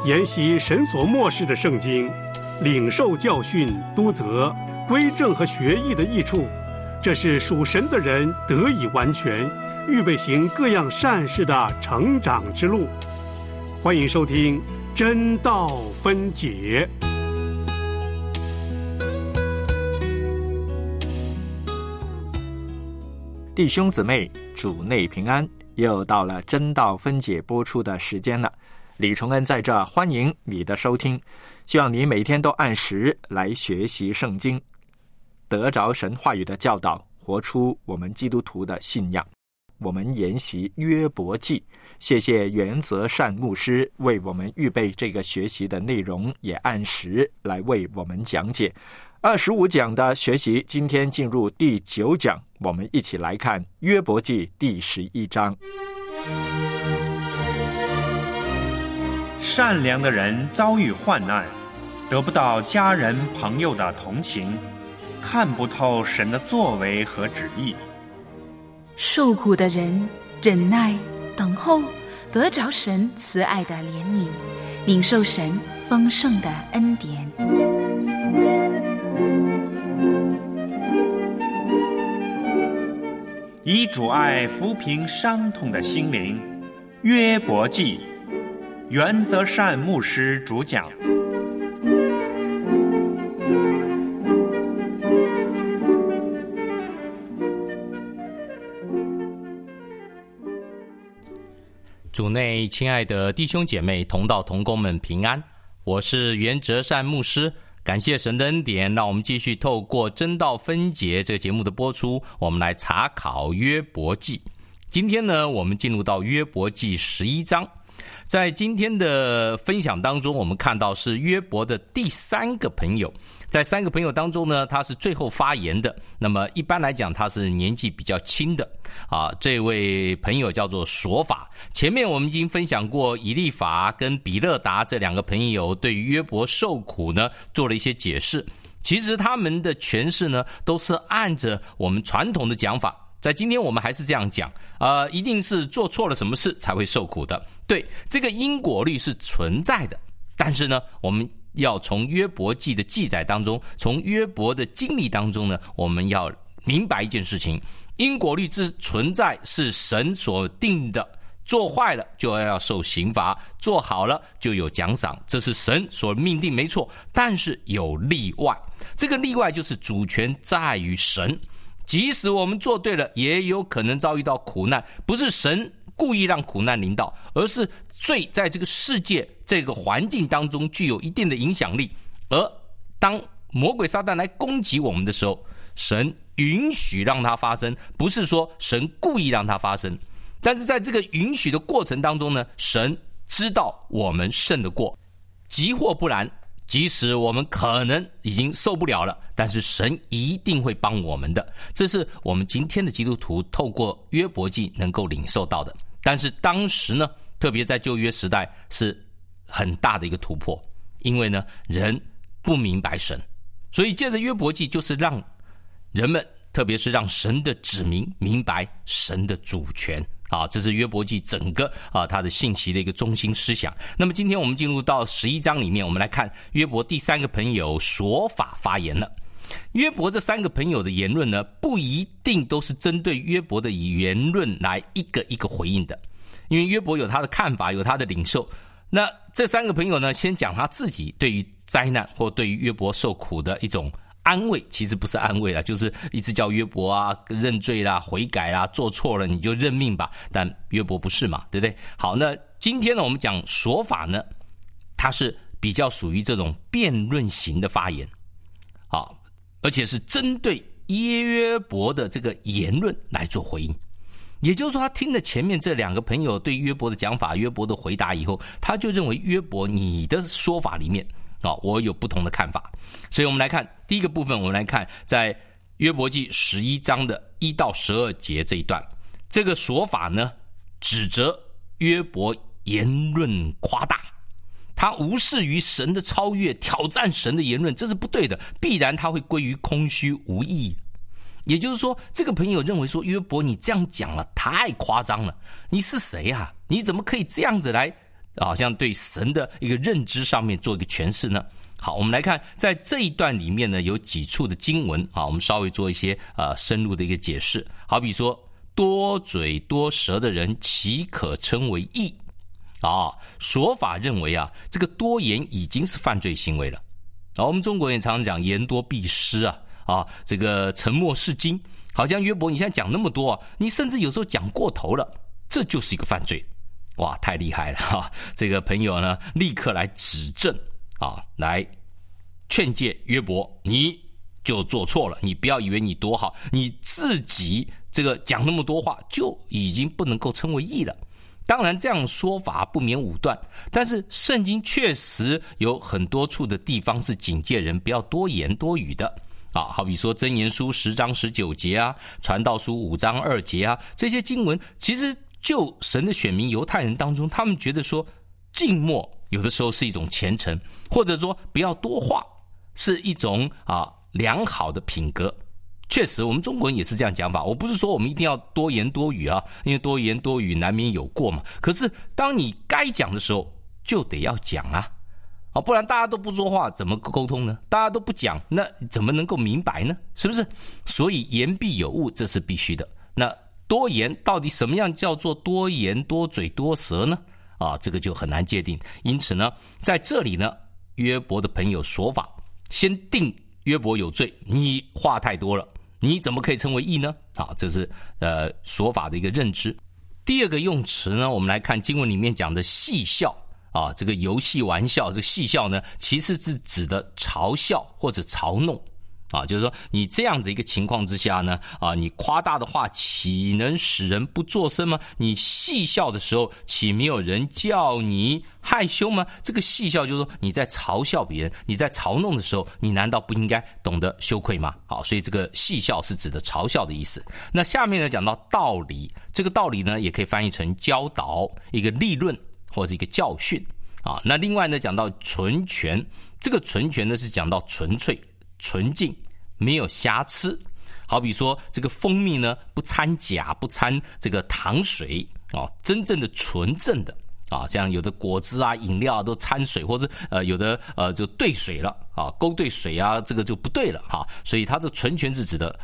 研习神所默示的圣经，领受教训、督责、归正和学义的益处，这是属神的人得以完全，预备行各样善事的成长之路。欢迎收听真道分解。 弟兄姊妹，主内平安，又到了真道分解播出的时间了。李崇恩在这欢迎你的收听，希望你每天都按时来学习圣经，得着神话语的教导，活出我们基督徒的信仰。我们研习约伯记，谢谢原则善牧师为我们预备这个学习的内容，也按时来为我们讲解。25讲的学习，今天进入第9讲，我们一起来看约伯记第11章。 善良的人遭遇患难，得不到家人朋友的同情，看不透神的作为和旨意。 受苦的人忍耐等候，得着神慈爱的怜悯，领受神丰盛的恩典。 以主爱抚平伤痛的心灵，约伯记，原则善牧师主讲。 主内亲爱的弟兄姐妹、同道同工们平安，我是原则善牧师。感谢神的恩典，让我们继续透过真道分解这个节目的播出，我们来查考约伯记。今天呢，我们进入到约伯记11章。在今天的分享当中，我们看到是约伯的第3个朋友。在3个朋友当中呢，他是最后发言的。那么一般来讲，他是年纪比较轻的这位朋友叫做索法。前面我们已经分享过以利法跟比勒达这2个朋友对于约伯受苦呢做了一些解释。其实他们的诠释呢都是按着我们传统的讲法，在今天我们还是这样讲，一定是做错了什么事才会受苦的。对，这个因果律是存在的，但是呢，我们要从约伯记的记载当中，从约伯的经历当中呢，我们要明白一件事情：因果律之存在是神所定的，做坏了就要受刑罚，做好了就有奖赏，这是神所命定，没错。但是有例外，这个例外就是主权在于神。即使我们做对了，也有可能遭遇到苦难，不是神故意让苦难临到，而是罪在这个世界这个环境当中具有一定的影响力，而当魔鬼撒旦来攻击我们的时候，神允许让它发生，不是说神故意让它发生。但是在这个允许的过程当中呢，神知道我们胜得过，即或不然，即使我们可能已经受不了了，但是神一定会帮我们的。这是我们今天的基督徒透过约伯记能够领受到的。但是当时呢，特别在旧约时代是很大的一个突破，因为呢人不明白神，所以借着约伯记就是让人们，特别是让神的子民明白神的主权。这是约伯记整个它的信息的一个中心思想。那么今天我们进入到11章里面，我们来看约伯第3个朋友索法发言了。约伯这3个朋友的言论呢，不一定都是针对约伯的言论来一个一个回应的，因为约伯有他的看法，有他的领受。那这3个朋友呢，先讲他自己对于灾难或对于约伯受苦的一种安慰，其实不是安慰啦，就是一直叫约伯认罪啦、悔改啦，做错了你就认命吧。但约伯不是嘛，对不对？好，那今天呢，我们讲说法呢，它是比较属于这种辩论型的发言，而且是针对约伯的这个言论来做回应。也就是说，他听了前面这2个朋友对约伯的讲法、约伯的回答以后，他就认为约伯你的说法里面我有不同的看法。所以我们来看第一个部分，我们来看在约伯记11章的1到12节这一段。这个说法呢，指责约伯言论夸大，他无视于神的超越，挑战神的言论，这是不对的，必然他会归于空虚无意义。也就是说，这个朋友认为说，约伯你这样讲了太夸张了，你是谁啊？你怎么可以这样子来好像对神的一个认知上面做一个诠释呢？好，我们来看在这一段里面呢，有几处的经文啊，我们稍微做一些深入的一个解释。好比说，多嘴多舌的人岂可称为义？说法认为啊，这个多言已经是犯罪行为了。我们中国人也常常讲言多必失这个沉默是金。好像约伯你现在讲那么多你甚至有时候讲过头了，这就是一个犯罪。哇，太厉害了这个朋友呢，立刻来指正来劝诫约伯，你就做错了，你不要以为你多好，你自己这个讲那么多话就已经不能够称为义了。当然这样说法不免武断，但是圣经确实有很多处的地方是警戒人不要多言多语的好比说箴言书10章19节传道书5章2节这些经文其实就神的选民犹太人当中，他们觉得说静默有的时候是一种虔诚，或者说不要多话是一种良好的品格。确实我们中国人也是这样讲法，我不是说我们一定要多言多语因为多言多语难免有过嘛。可是当你该讲的时候就得要讲不然大家都不说话怎么沟通呢？大家都不讲，那怎么能够明白呢？是不是？所以言必有误，这是必须的。那多言到底什么样叫做多言多嘴多舌呢？这个就很难界定。因此呢，在这里呢，约伯的朋友说法先定约伯有罪，你话太多了，你怎么可以称为义呢？这是说法的一个认知。第二个用词呢，我们来看经文里面讲的戏笑这个游戏玩笑，这个戏笑呢，其实是指的嘲笑或者嘲弄就是说你这样子一个情况之下呢你夸大的话岂能使人不作声吗？你戏笑的时候岂没有人叫你害羞吗？这个戏笑就是说你在嘲笑别人，你在嘲弄的时候，你难道不应该懂得羞愧吗？所以这个戏笑是指的嘲笑的意思。那下面呢讲到道理，这个道理呢也可以翻译成教导，一个立论或者一个教训那另外呢讲到纯全，这个纯全呢是讲到纯粹纯净没有瑕疵。好比说这个蜂蜜呢不掺假不掺这个糖水真正的纯正的这样有的果汁饮料都掺水，或是有的就兑水了勾兑水这个就不对了所以它的纯全是指的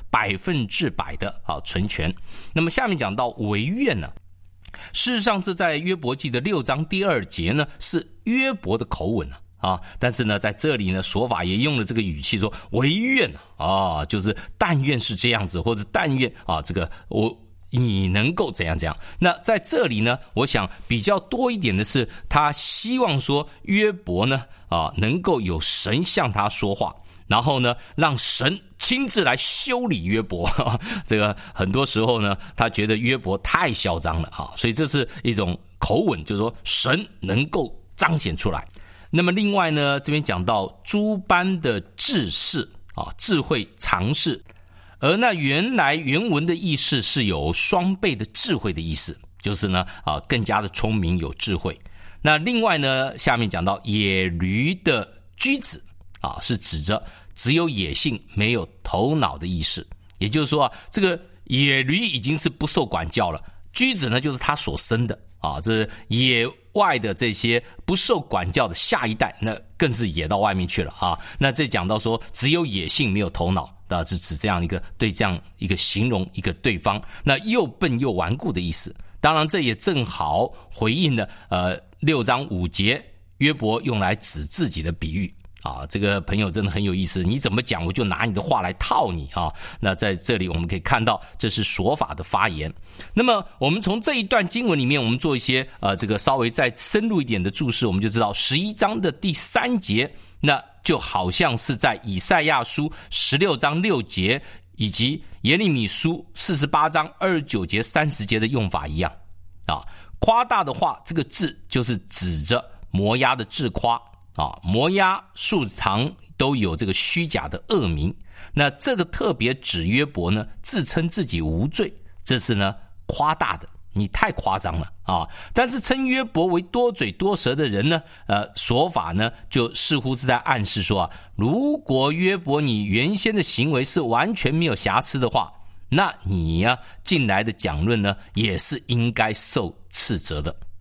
100%的纯全。那么下面讲到违愿呢，事实上这在约伯记的6章第2节呢是约伯的口吻但是呢在这里呢说法也用了这个语气说唯愿就是但愿是这样子，或者但愿这个你能够怎样怎样。那在这里呢我想比较多一点的是他希望说约伯呢能够有神向他说话，然后呢让神亲自来修理约伯这个很多时候呢他觉得约伯太嚣张了所以这是一种口吻，就是说神能够彰显出来。那么另外呢这边讲到诸般的智识智慧常识，而那原来原文的意思是有双倍的智慧的意思，就是呢更加的聪明有智慧。那另外呢下面讲到野驴的驹子是指着只有野性没有头脑的意思，也就是说这个野驴已经是不受管教了，驹子呢就是他所生的这野外的这些不受管教的下一代，那更是野到外面去了那这讲到说只有野性没有头脑，是指这样一个对这样一个形容一个对方那又笨又顽固的意思。当然这也正好回应了6章5节约伯用来指自己的比喻这个朋友真的很有意思，你怎么讲我就拿你的话来套你那在这里我们可以看到这是说法的发言。那么我们从这一段经文里面我们做一些这个稍微再深入一点的注释，我们就知道11章的第3节那就好像是在以赛亚书16章6节以及耶利米书48章29节30节的用法一样夸大的话，这个字就是指着摩押的自夸摩押素常都有这个虚假的恶名，那这个特别指约伯呢自称自己无罪，这是呢夸大的，你太夸张了但是称约伯为多嘴多舌的人呢说法呢就似乎是在暗示说如果约伯你原先的行为是完全没有瑕疵的话，那你近来的讲论呢也是应该受斥责的。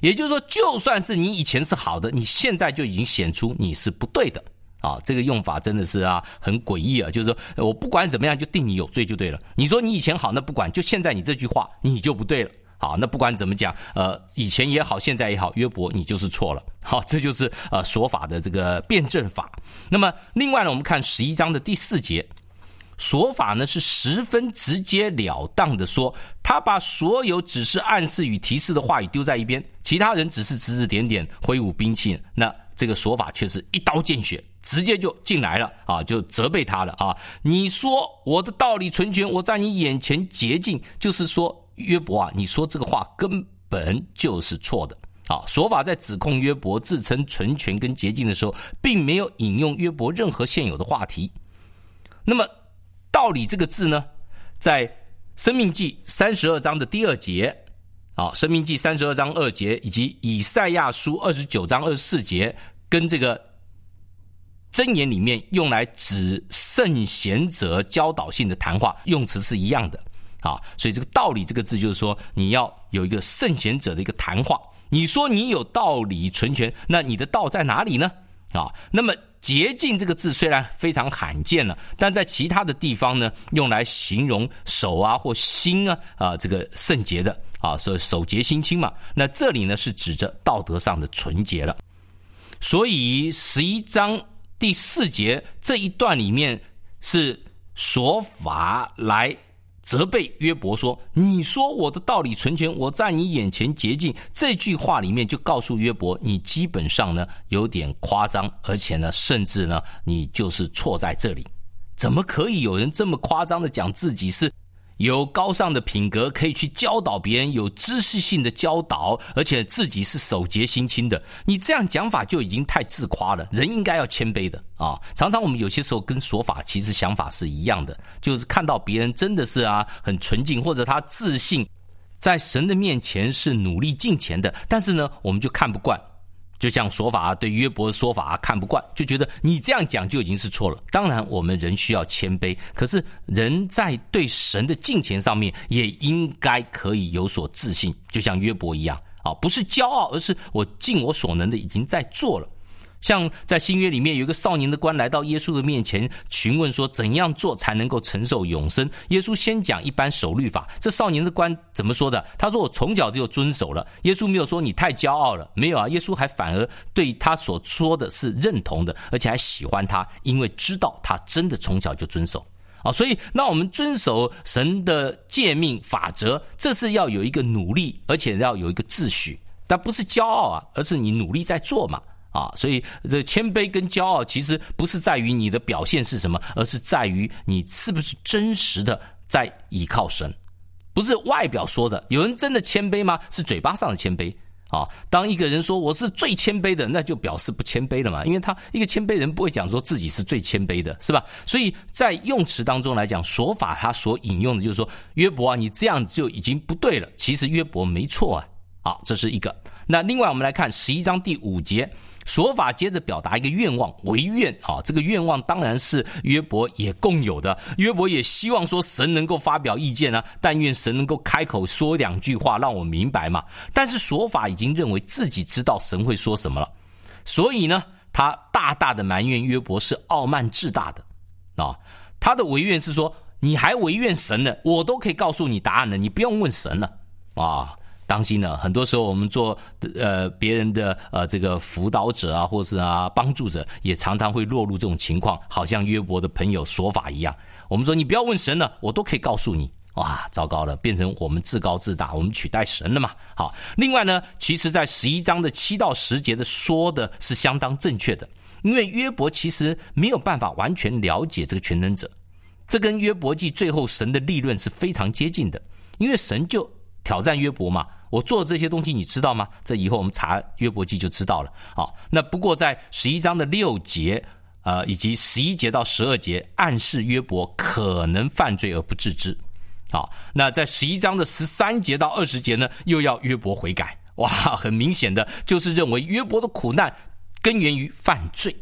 也就是说，就算是你以前是好的，你现在就已经显出你是不对的啊！这个用法真的是很诡异啊！就是说我不管怎么样就定你有罪就对了。你说你以前好，那不管，就现在你这句话你就不对了。好，那不管怎么讲，以前也好，现在也好，约伯你就是错了。好，这就是说法的这个辩证法。那么另外呢，我们看11章的第4节，说法呢是十分直截了当的说，他把所有只是暗示与提示的话语丢在一边，其他人只是指指点点挥舞兵器，那这个说法却是一刀见血，直接就进来了啊，就责备他了啊！你说我的道理纯全，我在你眼前洁净，就是说约伯啊，你说这个话根本就是错的。好，说法在指控约伯自称纯全跟洁净的时候，并没有引用约伯任何现有的话题。那么道理这个字呢，在申命记32章的第2节，申命记32章2节，以及以赛亚书29章24节，跟这个箴言里面用来指圣贤者教导性的谈话用词是一样的。所以这个道理这个字就是说，你要有一个圣贤者的一个谈话。你说你有道理纯全，那你的道在哪里呢？那么洁净这个字虽然非常罕见了，但在其他的地方呢，用来形容手或心这个圣洁的所以手洁心清嘛。那这里呢是指着道德上的纯洁了。所以11章第4节这一段里面是说法来责备约伯说，你说我的道理纯全，我在你眼前洁净，这句话里面就告诉约伯，你基本上呢有点夸张，而且呢甚至呢你就是错在这里。怎么可以有人这么夸张的讲自己是有高尚的品格，可以去教导别人，有知识性的教导，而且自己是手洁心清的？你这样讲法就已经太自夸了，人应该要谦卑的常常我们有些时候跟说法其实想法是一样的，就是看到别人真的是很纯净，或者他自信在神的面前是努力敬虔的，但是呢我们就看不惯，就像说法对约伯的说法看不惯，就觉得你这样讲就已经是错了。当然我们人需要谦卑，可是人在对神的敬虔上面也应该可以有所自信，就像约伯一样不是骄傲，而是我尽我所能的已经在做了。像在新约里面有一个少年的官来到耶稣的面前询问说，怎样做才能够承受永生？耶稣先讲一般守律法，这少年的官怎么说的？他说我从小就遵守了。耶稣没有说你太骄傲了，没有耶稣还反而对他所说的是认同的，而且还喜欢他，因为知道他真的从小就遵守所以那我们遵守神的诫命法则，这是要有一个努力，而且要有一个秩序，但不是骄傲而是你努力在做嘛所以这谦卑跟骄傲其实不是在于你的表现是什么，而是在于你是不是真实的在依靠神，不是外表说的。有人真的谦卑吗？是嘴巴上的谦卑当一个人说我是最谦卑的，那就表示不谦卑了嘛，因为他一个谦卑人不会讲说自己是最谦卑的，是吧？所以在用词当中来讲，说法他所引用的就是说，约伯你这样就已经不对了，其实约伯没错这是一个。那另外我们来看11章第5节，说法接着表达一个愿望，惟愿这个愿望当然是约伯也共有的。约伯也希望说神能够发表意见但愿神能够开口说2句话让我明白嘛。但是说法已经认为自己知道神会说什么了，所以呢他大大的埋怨约伯是傲慢自大的他的惟愿是说，你还惟愿神呢，我都可以告诉你答案了，你不用问神了当心呢，很多时候我们做别人的这个辅导者或是帮助者，也常常会落入这种情况，好像约伯的朋友说法一样。我们说你不要问神了，我都可以告诉你。糟糕了，变成我们自高自大，我们取代神了嘛。好，另外呢，其实在11章的7到10节的说的是相当正确的，因为约伯其实没有办法完全了解这个全能者，这跟约伯记最后神的立论是非常接近的，因为神就挑战约伯嘛，我做这些东西你知道吗？这以后我们查约伯记就知道了。那不过在11章的6节以及11节到12节暗示约伯可能犯罪而不自知。那在11章的13节到20节呢，又要约伯悔改。很明显的就是认为约伯的苦难根源于犯罪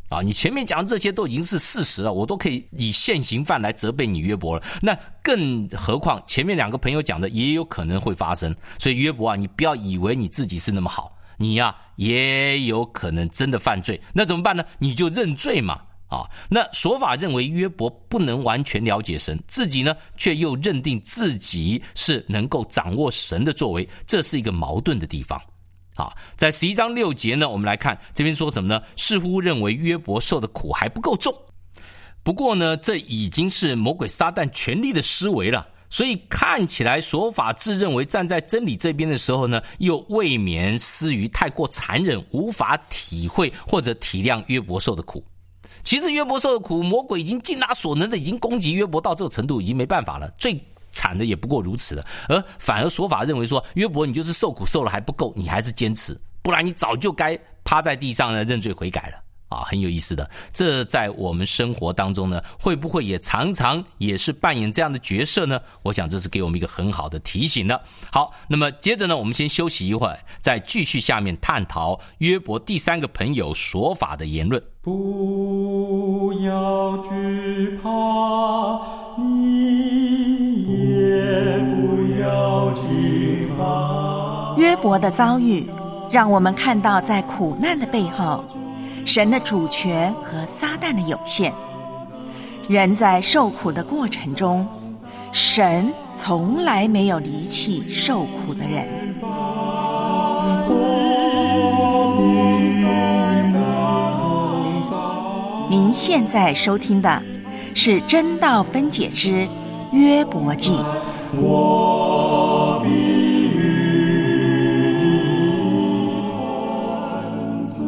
你前面讲的这些都已经是事实了，我都可以以现行犯来责备你约伯了，那更何况前面2个朋友讲的也有可能会发生。所以约伯你不要以为你自己是那么好，你也有可能真的犯罪，那怎么办呢？你就认罪嘛。那说法认为约伯不能完全了解神，自己呢却又认定自己是能够掌握神的作为，这是一个矛盾的地方。在11章6节呢，我们来看这边说什么呢？似乎认为约伯受的苦还不够重，不过呢，这已经是魔鬼撒旦权力的思维了，所以看起来说法自认为站在真理这边的时候呢，又未免思于太过残忍，无法体会或者体谅约伯受的苦。其实约伯受的苦，魔鬼已经尽他所能的已经攻击约伯到这个程度，已经没办法了，最惨的也不过如此了。而反而说法认为说，约伯你就是受苦受了还不够，你还是坚持，不然你早就该趴在地上呢认罪悔改了。很有意思的，这在我们生活当中呢，会不会也常常也是扮演这样的角色呢？我想这是给我们一个很好的提醒了。好，那么接着呢，我们先休息一会儿，再继续下面探讨约伯第3个朋友说法的言论。 不要惧怕，你也不要惧怕。 约伯的遭遇让我们看到，在苦难的背后，神的主权和撒旦的有限。人在受苦的过程中，神从来没有离弃受苦的人。您现在收听的是真道分解之约伯记。 我必与你同住。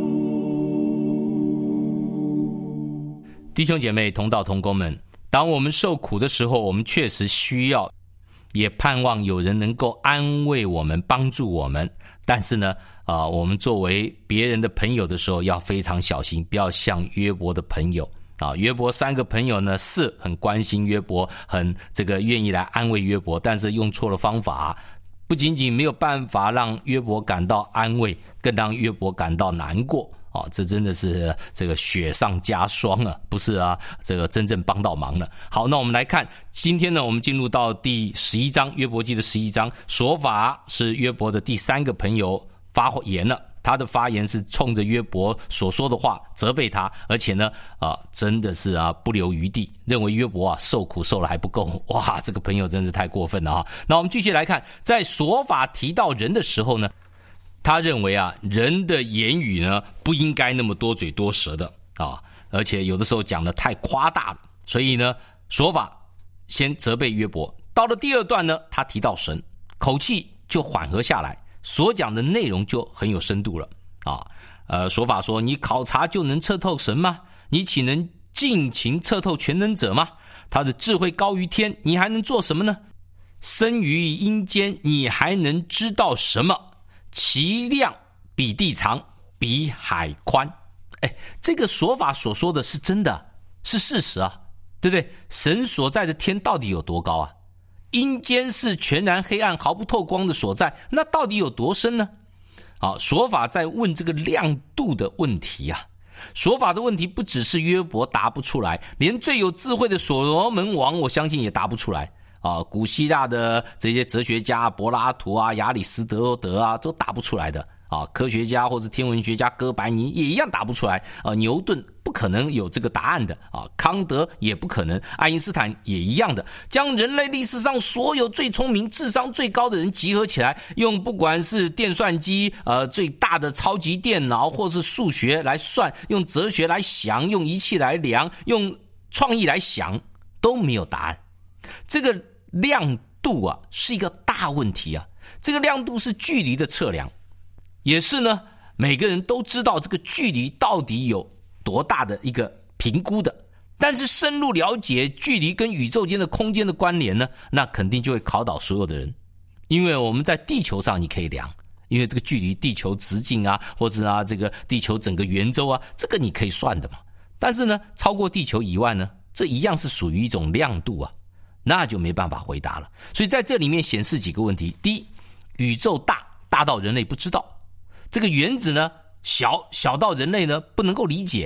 弟兄姐妹同道同工们，当我们受苦的时候，我们确实需要也盼望有人能够安慰我们，帮助我们。但是呢我们作为别人的朋友的时候要非常小心，不要像约伯的朋友约伯3个朋友呢是很关心约伯，很愿意来安慰约伯，但是用错了方法，不仅仅没有办法让约伯感到安慰，更让约伯感到难过这真的是雪上加霜啊，不是真正帮到忙了。好，那我们来看今天呢，我们进入到第11章，约伯记的11章，说法是约伯的第3个朋友发言了，他的发言是冲着约伯所说的话责备他，而且呢真的是不留余地，认为约伯受苦受了还不够。哇，这个朋友真是太过分了那我们继续来看，在说法提到人的时候呢，他认为人的言语呢不应该那么多嘴多舌的而且有的时候讲得太夸大了，所以呢说法先责备约伯。到了第2段呢，他提到神，口气就缓和下来，所讲的内容就很有深度了说法说，你考察就能测透神吗？你岂能尽情测透全能者吗？他的智慧高于天，你还能做什么呢？生于阴间，你还能知道什么？其量比地长，比海宽。这个说法所说的是真的，是事实对不对？神所在的天到底有多高阴间是全然黑暗毫不透光的所在，那到底有多深呢？说法在问这个亮度的问题说法的问题不只是约伯答不出来，连最有智慧的所罗门王我相信也答不出来古希腊的这些哲学家柏拉图亚里士多德都答不出来的科学家或是天文学家哥白尼也一样答不出来牛顿不可能有这个答案的康德也不可能，爱因斯坦也一样的，将人类历史上所有最聪明智商最高的人集合起来，用不管是电算机最大的超级电脑，或是数学来算，用哲学来想，用仪器来量，用创意来想，都没有答案。这个亮度是一个大问题这个亮度是距离的测量，也是呢每个人都知道这个距离到底有多大的一个评估的，但是深入了解距离跟宇宙间的空间的关联呢，那肯定就会考倒所有的人。因为我们在地球上你可以量，因为这个距离地球直径或者这个地球整个圆周这个你可以算的嘛。但是呢超过地球以外呢，这一样是属于一种亮度那就没办法回答了。所以在这里面显示几个问题。第一，宇宙大到人类不知道，这个原子呢小到人类呢不能够理解，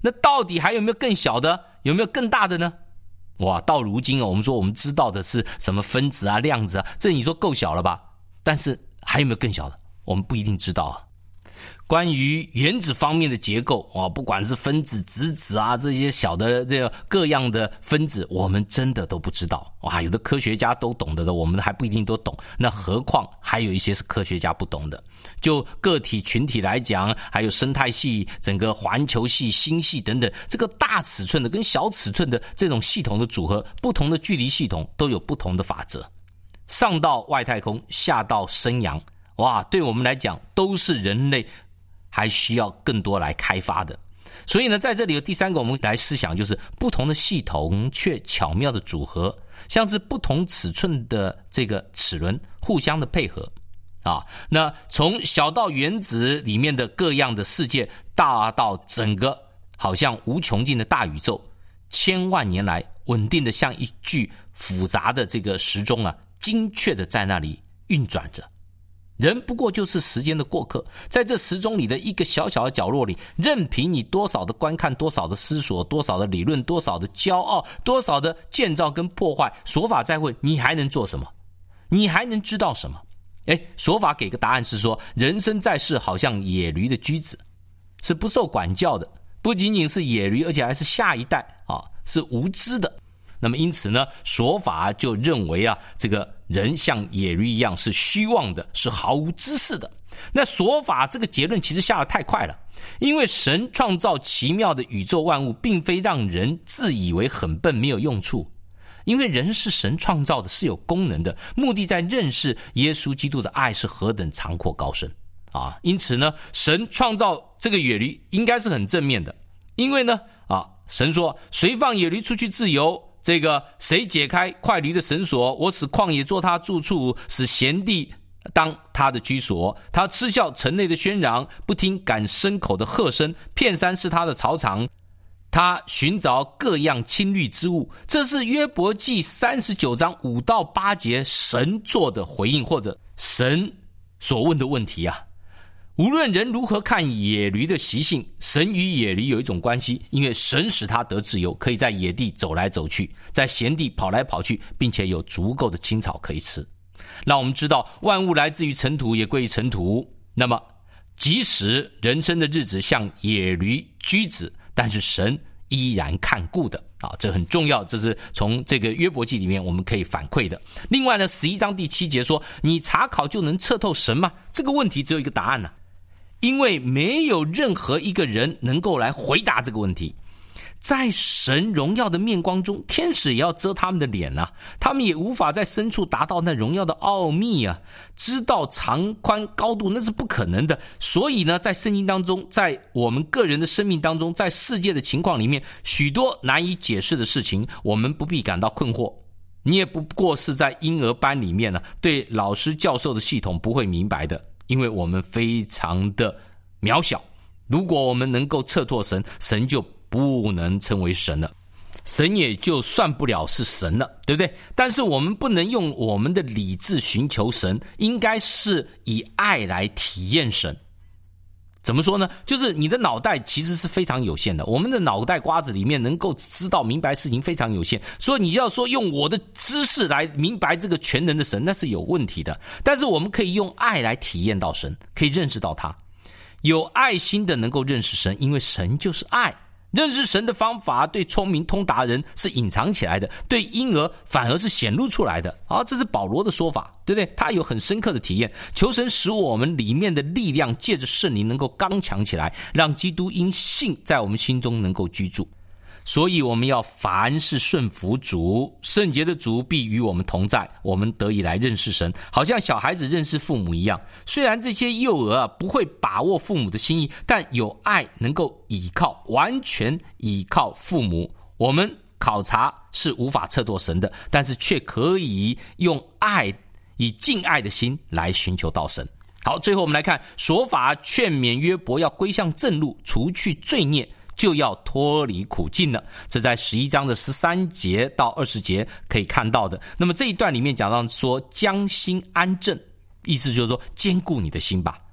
那到底还有没有更小的？有没有更大的呢？哇，到如今我们说我们知道的是什么分子啊、量子啊，这你说够小了吧？但是还有没有更小的？我们不一定知道啊。关于原子方面的结构不管是分子、质子啊，这些小的这个各样的分子，我们真的都不知道。有的科学家都懂得的，我们还不一定都懂。那何况还有一些是科学家不懂的。就个体群体来讲，还有生态系、整个环球系、星系等等，这个大尺寸的跟小尺寸的这种系统的组合，不同的距离系统都有不同的法则。上到外太空，下到深洋，对我们来讲都是人类还需要更多来开发的。所以呢，在这里有第三个我们来思想，就是不同的系统却巧妙的组合，像是不同尺寸的这个齿轮互相的配合那从小到原子里面的各样的世界，大到整个好像无穷尽的大宇宙，千万年来稳定的像一具复杂的这个时钟精确的在那里运转着。人不过就是时间的过客，在这时钟里的一个小小的角落里，任凭你多少的观看，多少的思索，多少的理论，多少的骄傲，多少的建造跟破坏，说法再问，你还能做什么？你还能知道什么？说法给个答案是说，人生在世好像野驴的驹子，是不受管教的，不仅仅是野驴，而且还是下一代是无知的。那么因此呢，说法就认为这个人像野驴一样是虚妄的，是毫无知识的。那说法这个结论其实下得太快了，因为神创造奇妙的宇宙万物，并非让人自以为很笨没有用处，因为人是神创造的，是有功能的，目的在认识耶稣基督的爱是何等长阔高深因此呢，神创造这个野驴应该是很正面的，因为呢神说，谁放野驴出去自由，这个谁解开快驴的绳索，我使旷野做他住处，使咸地当他的居所。他嗤笑城内的喧嚷，不听赶牲口的喝声，遍山是他的草场，他寻找各样青绿之物。这是约伯记39章5到8节神做的回应，或者神所问的问题无论人如何看野驴的习性，神与野驴有一种关系，因为神使他得自由，可以在野地走来走去，在咸地跑来跑去，并且有足够的青草可以吃。让我们知道万物来自于尘土，也归于尘土。那么即使人生的日子像野驴驹子，但是神依然看顾的这很重要，这是从这个约伯记里面我们可以反馈的。另外呢，11章第7节说，你查考就能测透神吗？这个问题只有一个答案因为没有任何一个人能够来回答这个问题。在神荣耀的面光中，天使也要遮他们的脸他们也无法在深处达到那荣耀的奥秘知道长宽高度，那是不可能的。所以呢，在圣经当中，在我们个人的生命当中，在世界的情况里面，许多难以解释的事情，我们不必感到困惑。你也不过是在婴儿班里面对老师教授的系统不会明白的，因为我们非常的渺小。如果我们能够测透神，神就不能称为神了，神也就算不了是神了，对不对？但是我们不能用我们的理智寻求神，应该是以爱来体验神。怎么说呢？就是你的脑袋其实是非常有限的，我们的脑袋瓜子里面能够知道明白事情非常有限，所以你要说用我的知识来明白这个全能的神，那是有问题的。但是我们可以用爱来体验到神，可以认识到他。有爱心的能够认识神，因为神就是爱。认识神的方法对聪明通达人是隐藏起来的，对婴儿反而是显露出来的这是保罗的说法，对不对？他有很深刻的体验。求神使我们里面的力量借着圣灵能够刚强起来，让基督因信在我们心中能够居住。所以我们要凡事顺服主，圣洁的主必与我们同在，我们得以来认识神，好像小孩子认识父母一样。虽然这些幼儿不会把握父母的心意，但有爱能够依靠，完全依靠父母。我们考察是无法测度神的，但是却可以用爱，以敬爱的心来寻求到神。好，最后我们来看说法劝勉约伯要归向正路，除去罪孽，就要脱离苦境了。这在11章的13节到20节可以看到的。那么这一段里面讲到说将心安正，意思就是说坚固你的心吧。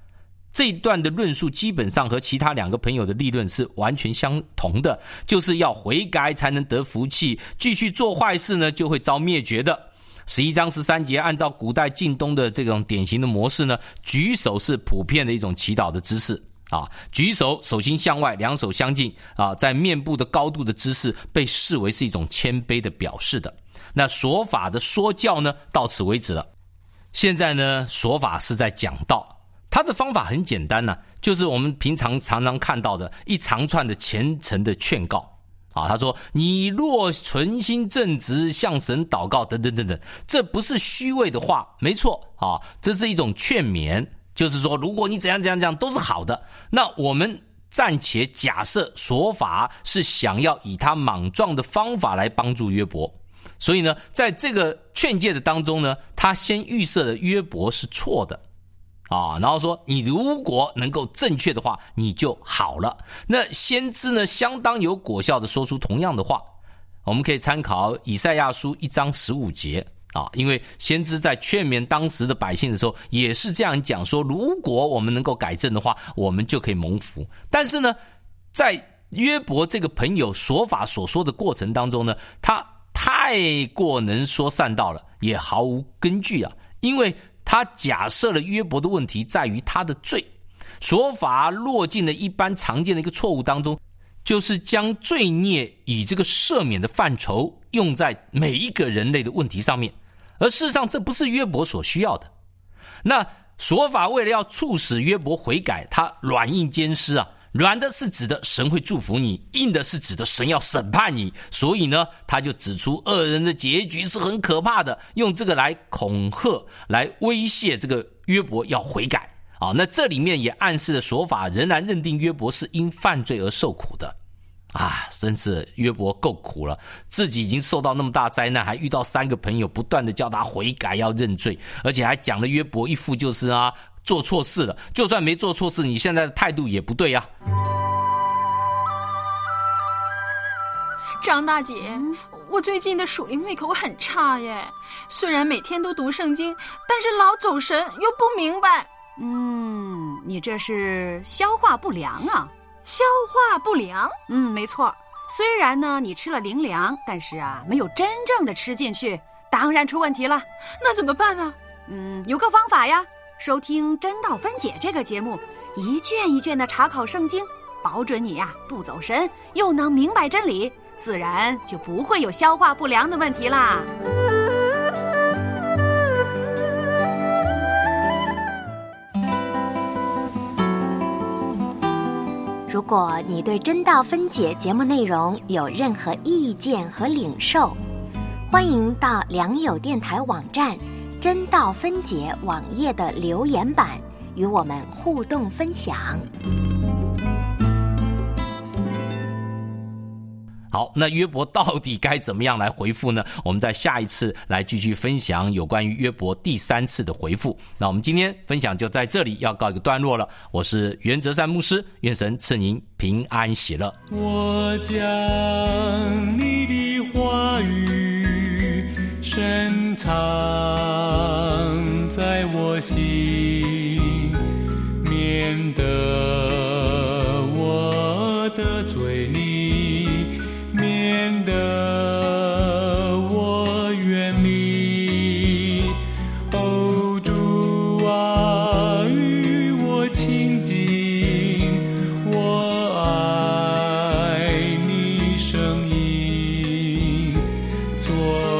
这一段的论述基本上和其他2个朋友的立论是完全相同的，就是要悔改才能得福气，继续做坏事呢就会遭灭绝的。11章13节，按照古代近东的这种典型的模式呢，举手是普遍的一种祈祷的姿势啊，举手手心向外，2手相近啊，在面部的高度的姿势被视为是一种谦卑的表示的。那说法的说教呢，到此为止了。现在呢，说法是在讲道，他的方法很简单呢，就是我们平常常常看到的一长串的虔诚的劝告啊。他说：“你若存心正直，向神祷告，等等等等。”这不是虚伪的话，没错啊，这是一种劝勉，就是说，如果你怎样怎样怎样都是好的。那我们暂且假设说法是想要以他莽撞的方法来帮助约伯。所以呢，在这个劝诫的当中呢，他先预设了约伯是错的啊，然后说你如果能够正确的话，你就好了。那先知呢，相当有果效的说出同样的话。我们可以参考以赛亚书1章15节啊，因为先知在劝勉当时的百姓的时候，也是这样讲说，如果我们能够改正的话，我们就可以蒙福。但是呢，在约伯这个朋友说法所说的过程当中呢，他太过能说善道了，也毫无根据啊，因为他假设了约伯的问题在于他的罪，说法落进了一般常见的一个错误当中，就是将罪孽以这个赦免的范畴用在每一个人类的问题上面，而事实上这不是约伯所需要的。那说法为了要促使约伯悔改，他软硬兼施啊。软的是指的神会祝福你，硬的是指的神要审判你，所以呢，他就指出恶人的结局是很可怕的，用这个来恐吓，来威胁这个约伯要悔改啊。那这里面也暗示了说法仍然认定约伯是因犯罪而受苦的啊，真是约伯够苦了，自己已经受到那么大灾难，还遇到3个朋友不断的叫他悔改要认罪，而且还讲了约伯一副就是啊，做错事了，就算没做错事，你现在的态度也不对啊。 张大姐，我最近的属灵胃口很差耶，虽然每天都读圣经，但是老走神又不明白。 你这是消化不良啊。 消化不良？ 没错。虽然呢你吃了灵粮，但是啊没有真正的吃进去，当然出问题了。 那怎么办呢？ 有个方法呀，收听真道分解这个节目，一卷一卷的查考圣经，保准你呀不走神，又能明白真理，自然就不会有消化不良的问题啦。 如果你对真道分解节目内容有任何意见和领受，欢迎到良友电台网站真道分解网页的留言板与我们互动分享。 好，那约伯到底该怎么样来回复呢？我们在下一次来继续分享有关于约伯第3次的回复。那我们今天分享就在这里要告一个段落了。我是袁哲善牧师，愿神赐您平安喜乐。 我将你的话语深藏在我心，免得我的嘴里，免得我远离。哦，主啊，与我亲近，我爱你声音，做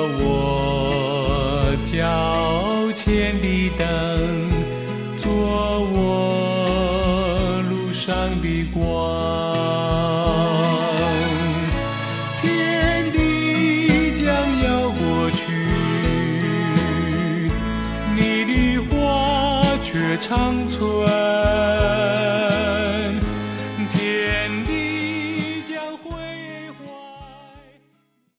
我脚前的灯，做我路上的光。天地将要过去，你的话却长存。